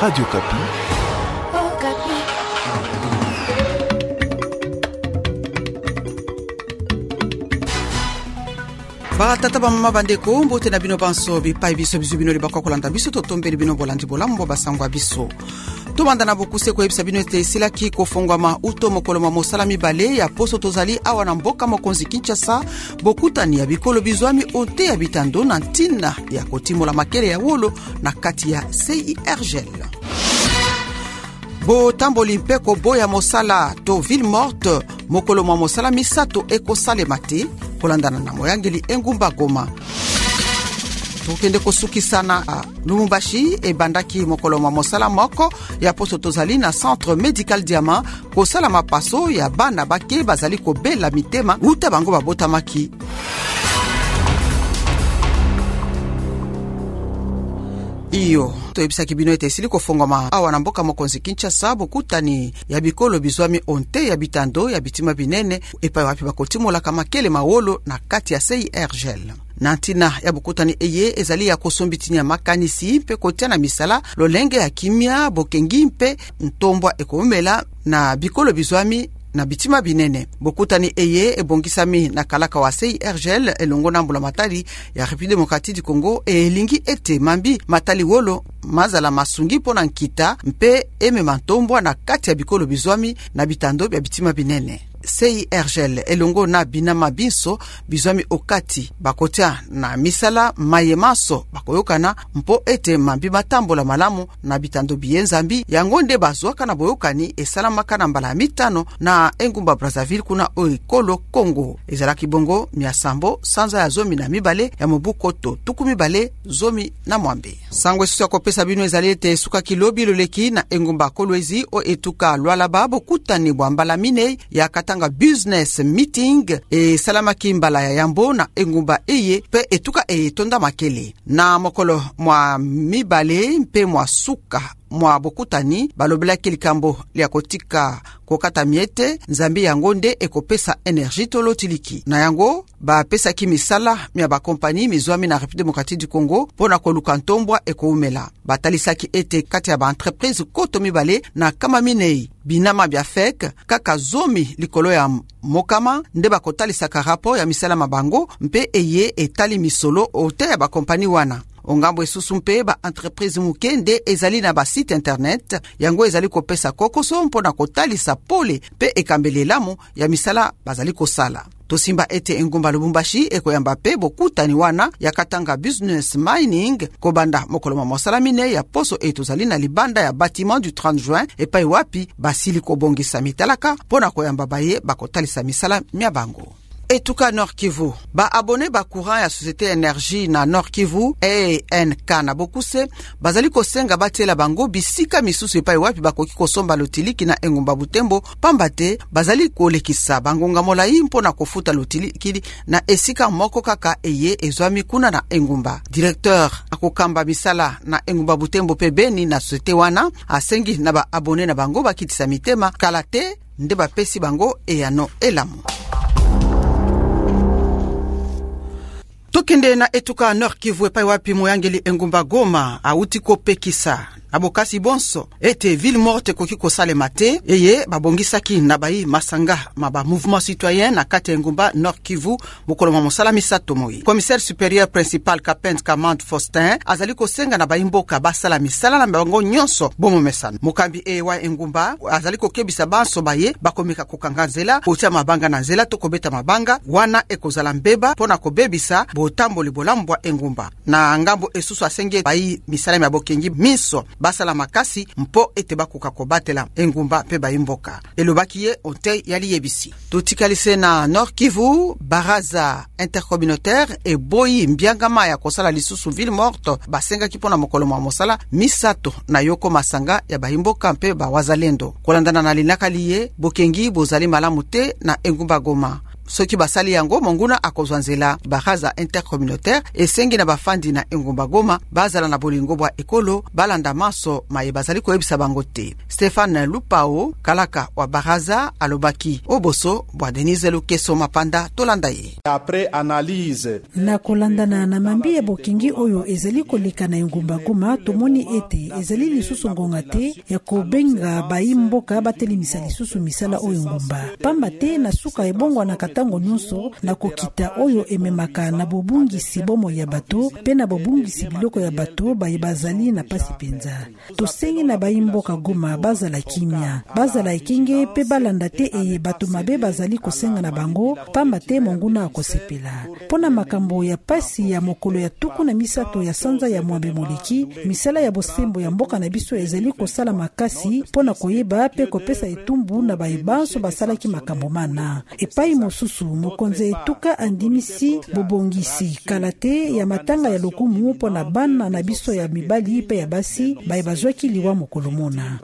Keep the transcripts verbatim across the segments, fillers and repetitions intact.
Radio Kapi. Oh, Kapi. Baratata ba mama bandeko mbote na bino banso bipai biso biso bino libakwa kolanda biso totombeli bino bolandi bolambo basangwa biso. Tomanda na bokuse ko ebisa bino ete silaki kofongwama uto mokolo ma mosala mibale ya poso tozali awa na mboka mokonzi Kinshasa bokutani ya bikolo bizwami onte ya bitando na ntina ya kotimola makele ya wolo na kati ya C I R G L. Bo tamboli mpeko boya mosala to ville morte mokolo ma mosala misato eko sale mate kolandana na moyangeli engumba Goma. Tokende kosukisana a Lumumbashi e bandaki mokolo ma mosala moko ya poso tozali na Centre Medical Diamant kosala mapaso ya bana bake bazali kobela mitema uta bango babotamaki. Iyo toyebisa kibino ete esili kofongwama awa na mboka mokonzi Kinshasa bokutani ya bikolo bizwami onte ya bitando ya bitima binene epai wapi bakotimolaka makele mawolo na kati ya C I R G L. Nantina ya bokutani eye ezali ya kosombitini ya makanisi mpe kotia na misala lolenge ya kimia bokengi mpe ntombwa ekomela na bikolo bizwami na bitima binene. Bokutani eye ebongisami na kalaka wa C I R G L elongo na mbula matali ya République démocratique du Congo e lingi ete mambi matali wolo mazala masungi pona nkita mpe eme mantombwa na kati ya bikolo bizwami na bitando ya bitima binene. C I R G L elongo na binama binso bizwami okati bakotia na misala mayemaso bakoyokana mpo ete mambi matambola malamu na bitando biyenzambi yango nde bazwaka na boyokani esalamaka na mbala mitano na engumba Brazzaville kuna oikolo Congo. Ezalaki bongo miasambo sanza ya zomi na mibale ya mobukoto tuku mibale zomi na mwambe. Sangwe susu ya kopesa bino ezali ete suka kilobi loleki na engumba Kolwezi o etuka Lualaba bokutani bwambala mine ya kata business meeting e salamaki mbala ya yambo na engumba eye pe etuka e tonda makele na mokolo mwa mibale mpe mwa suka mwa bokutani balobelaki likambo lia kotika kokata miete nzambi yango nde ekopesa energie tolotiliki na yango ba pesa ki misala mia ba kompani mizwami na République démocratique du Congo pona koluka ntombwa ekoumela batalisaki ete kati ya ba entreprise koto mibale na kama minei binama bia fek kaka zomi likolo ya mokama nde bakotalisaka rapport ya misala mabango mpe eye etali misolo ote ya ba kompani wana. Ongambo esusu mpe ba entreprise muke nde ezali na ba site internet yango ezali kopesa kokoso mpona kotalisa pole pe ekambelelamu ya misala bazali kosala. Tosimba ete engumba Lubumbashi ekoyamba pe bokutani wana ya katanga business mining kobanda mokolo ma mosala mine ya poso etozali na libanda ya bâtiment du trente juin epai wapi basili kobongisa mitalaka pona koyamba baye bakotalisa misala mia bango. Etuka Nord Kivu ba abone ba courant ya Société Énergie na Nord Kivu E N K na bokuse bazali kosenga batela bango bisika misusu epai wapi bakoki kosomba lotiliki na engumba Butembo pambate bazali kolekisa bangonga molai mpona kofuta lotiliki na esika moko kaka eye ezwami kuna na engumba. Directeur akokamba bisala na engumba Butembo pe Beni na société wana asengi na ba abone na bango bakitisa mitema kalate nde bapesi bango eyano elamu. Tokende na etuka Nord Kivu epai wapi moyangeli engumba Goma auti kopekisa abokasi bonso ete ville morte koki kosale mate eye babongisaki na bai masanga maba mouvement citoyen na kati engumba Nord Kivu mokolo ma mosala misato moi. Commissaire supérieur principal Kapent Kamand Faustin azali kosenga na bai mboka basala misala na bango nyonso bomo mesana mokambi ewa engumba azali kokebisa banso baye bakomika kokanganzela kotia mabanga na nzela to kobeta mabanga wana ekozala mbeba pona kobebisa botamboli bolambwa engumba na ngambo esusu asenge bai misala ya bokengi miso basala makasi mpo ete bakoka kobatela engumba pe baimboka elobaki ye onte yali yebisi. Totikalise na Nord Kivu baraza intercommunautaire e boyi mbiangama ya kosala lisusu ville morte basenga kipona mokolo mwa mosala misato na yoko masanga ya baimboka mpe ba wazalendo kolandana na linaka liye bokengi bozali malamu te na engumba Goma. soki basali yango monguna akozwa nzela baraza intercommunautaire esengi na bafandi na engumba Goma bazala na bolingo bwa ekolo balanda maso maye bazali koyebisa bango te. Stéphane Lupao kalaka wa baraza alobaki oboso bwa Denise Lukeso Mapanda tolanda ye. Après analyse na kolandana na mambi ya bokingi oyo ezali koleka na engumba Goma tomoni ete ezali lisusu ngonga te ya kobenga bayimboka batelimisa lisusu misala oyo ngumba pamba te na suka ebongwa na katango nyonso na kokita oyo ememaka na bobungisi bomo ya bato pe na bobungisi biloko ya bato baye bazali na pasi penza. Tosengi na bayimboka Goma bazala kimia bazala ekenge pe balanda te eye bato mabe bazali kosenga na bango pamba te monguna akosepela pona makambo ya pasi ya mokolo ya tuku na misato ya sanza ya mwambe moleki misala ya bosembo ya mboka na biso ezali kosala makasi pona koyeba pe kopesa etumbu na bayebanso basalaki makambo mana. Epai mosusu mokonze etuka andimisi bobongisi kalate ya matanga ya lokumu pona bana na biso ya mibali pe ya basi baye bazwaki liwa mokolo mona.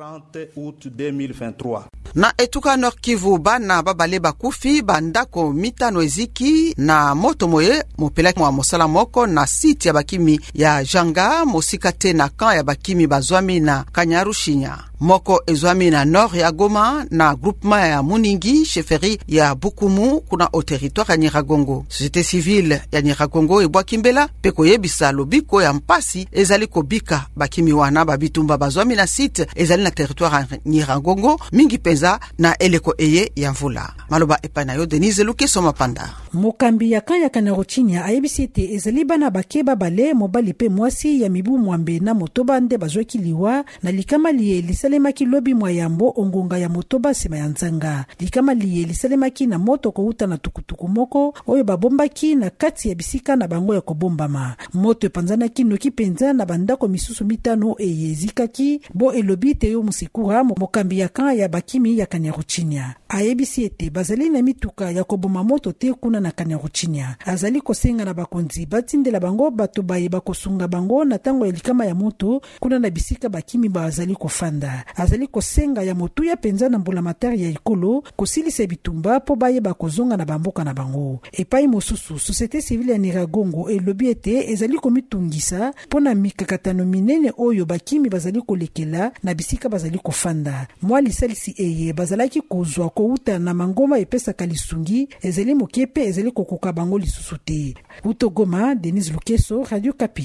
Na etuka Nord Kivu bana babale bakufi bandako mitano eziki na moto moye mopelaki mwa mosala moko na site ya bakimi ya Janga mosika te na kan ya bakimi bazwami na Kanyarushinya. Moko ezwami na nord ya Goma na groupement ya Muningi chefferie ya Bukumu kuna au territoire ya Nyiragongo. Société civile ya Nyiragongo ebwaki mbela pe koyebisa lobiko ya mpasi ezali kobika bakimi wana babitumba bazwami na site ezali na territoire ya Nyiragongo mingi penza na eleko eye ya mvula. Maloba epai na yo Denise Lukeso Mapanda. Mokambi ya kanya Kanyaruchinya ayebisi ete ezali bana bakeba bale mobali pe mwasi ya mibu mwambe na motoba nde bazwaki liwa na likama liye lisalemaki lobi mwayambo ongonga ya motoba sema ya nzanga. Likama liye lisalemaki na moto kouta na tukutuku moko oyo babombaki na kati ya bisika na bango ya kobombama. Moto epanzanaki noki penza na bandako misusu mitano eyezikaki bo elobi te yo musikura mokambi ya kanya ya bakimi ya Kanyaruchinya. Ayebisi ete bazali na mituka ya koboma moto te kuna na Kanyaruchinya. Azali kosenga na bakonzi batindela bango bato baye bakosunga bango na tango ya likama ya moto kuna na bisika bakimi bazali kofanda. Azali kosenga ya motu ya penza na mbula matari ya ikolo kosilisa bitumba po baye bakozonga na bamboka na bango. Epai mosusu société civile ya Nyiragongo elobi ete ezali komitungisa pona mikakatano minene oyo bakimi bazali kolekela na bisika bazali kofanda. Mwali salisi eye bazalaki kozwa kouta na mangoma epesa kalisungi ezali mokepe ezali kokoka bango lisusu te. Utogoma, Denise Lukeso, Radio Kapi.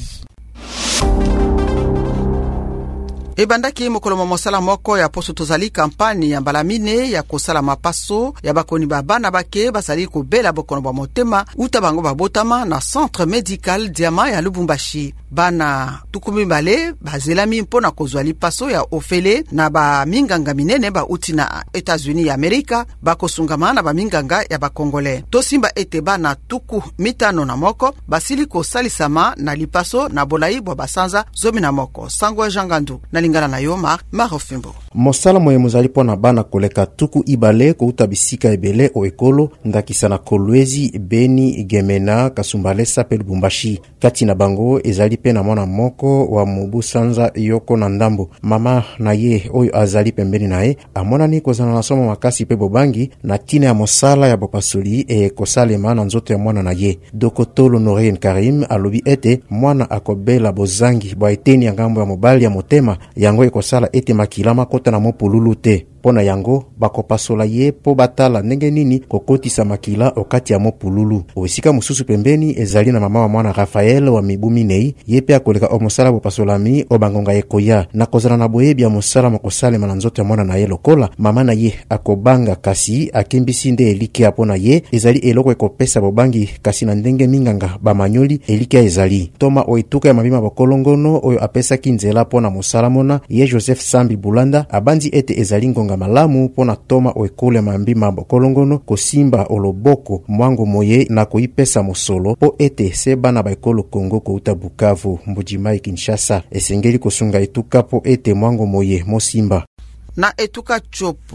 Ebandaki mokolo mosala moko ya poso tozali kampani ya mbalamine ya kosala mapaso ya bakoni babana bake basali kobela bokono ba motema uta bango babotama na centre médical Diama ya Lubumbashi. Bana tukumi bale bazelami mpona kozwa lipaso ya ofele na ba minganga minene ba uti na États-Unis ya Amerika bakosungama na ba minganga ya bakongole. Tosimba ete bana tuku mitano na moko basili kosalisama na lipaso na bolai bwa basanza zomi na moko. Sango Jangandu na lingana na yo Mark Marofimbo. Mosala moye mozali pona bana koleka tuku ibale kouta bisika ebele o ekolo ndakisa na Kolwezi, Beni, Gemena, Kasumbalesa pe Lubumbashi. Kati na bango ezali pe na mwana moko wa Mubu Sanza Yoko na Ndambo. Mama na ye oyo azali pembeni na ye amona ni kozana na somo makasi pe bobangi na tina ya mosala ya bopasoli e kosalema na nzoto ya mwana na ye. Dokotolo Noreen Karim alobi ete mwana akobela bozangi bwa eteni ya ngambo ya mobali ya motema yango ekosala ete makilama kota na mopululu te. Pona yango bakopasola ye po batala ndenge nini kokotisa makila okati ya mopululu. Osika mususu pembeni ezali na mama wa mwana Rafael wa mibu minei ye pe akoleka omosala bopasolami obangonga ekoya na kozana na boyebi ya mosala mokosalema na nzoto ya mwana na ye lokola mama na ye akobanga kasi akimbisi nde elike apona ye ezali eloko ekopesa bobangi kasi na ndenge minganga bamanyoli elike ezali. Toma oituka ya mabima bokolongono oyo apesa kinzela pona mosala mona ye Joseph Sambi Bulanda abandi ete ezali ngonga malamu pona toma oekole mambima bokolongono kosimba oloboko mwango moye na koipesa mosolo po ete seba na baekolo Kongo kouta Bukavu Mbujimai Kinshasa esengeli kosunga etuka po ete mwango moye mosimba. Na etuka chopo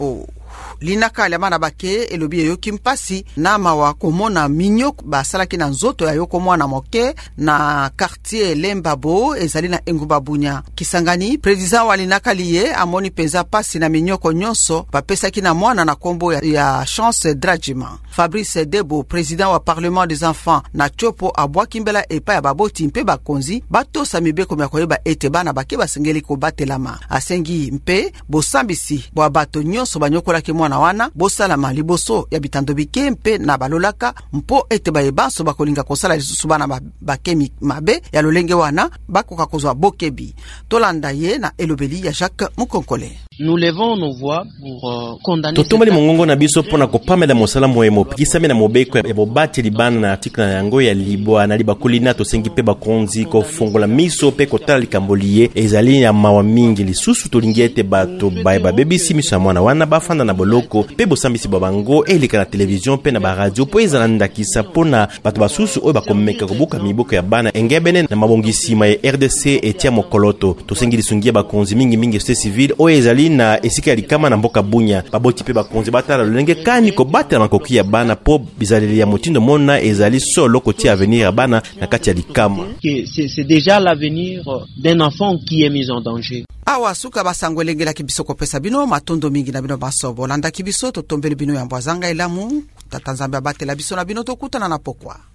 linaka ya mana bake elobi yoki mpasi na mawa komona minyo basalaki na nzoto ya yoko mwana moke na quartier Lembabo ezali na Engumba Bunya. Kisangani, president wa linaka liye amoni penza pasi na minyoko nyonso bapesaki na mwana na kombo ya, ya Chance Drajima. Fabrice Debo, president wa Parlement des enfants na Chopo abwaki mbela epa ya baboti mpe bakonzi bato samibeko mya koyeba ete bana bake basengeli ko batelama. Asengi mpe bosambisi bwa bato nyonso banyokolaki mwana wana bosalama liboso ya bitando bike mpe na balolaka mpo ete bayebanso bakolinga kosala lisusu bana bakemi mabe ya lolenge wana bakoka kozwa bokebi. Tolanda ye na elobeli ya Jacques Mukonkole. Nous levons nos voix pour euh, condamner Totombali mongongo na biso pona kopamela mosala moyemo pikisame na mobeko ya bobati libana na article na yango ya libwa na libakulina to sengi pe bakonzi ko fongola miso pe kotala likamboliye ezali ya mawa mingi lisusu tolingete bato bayeba bebisi miso ya mwana wana bafanda na boloko pe bosambisi babango elika na television pe na ba radio po ezala ndakisa pona bato basusu oyo bakomeka kobuka miboko ya bana engebene na mabongisima ya R D C etia mokoloto to sengi lisungia bakonzi mingi mingi société civile oyo ezali na esika likama na mboka Bunya baboti pe bakonzi batala lolenge kani ko batela makoki ya bana po bizaleli ya motindo mona ezali solo koti avenir ya bana na kati ya likama. C'est c'est déjà l'avenir d'un enfant qui est mis en danger. Awa suka basango lengela kibiso ko pesa bino matondo mingi na bino basobo landa kibiso to tombele bino ya mbwazanga elamu tatanzambe batela biso na bino to kutana na pokwa.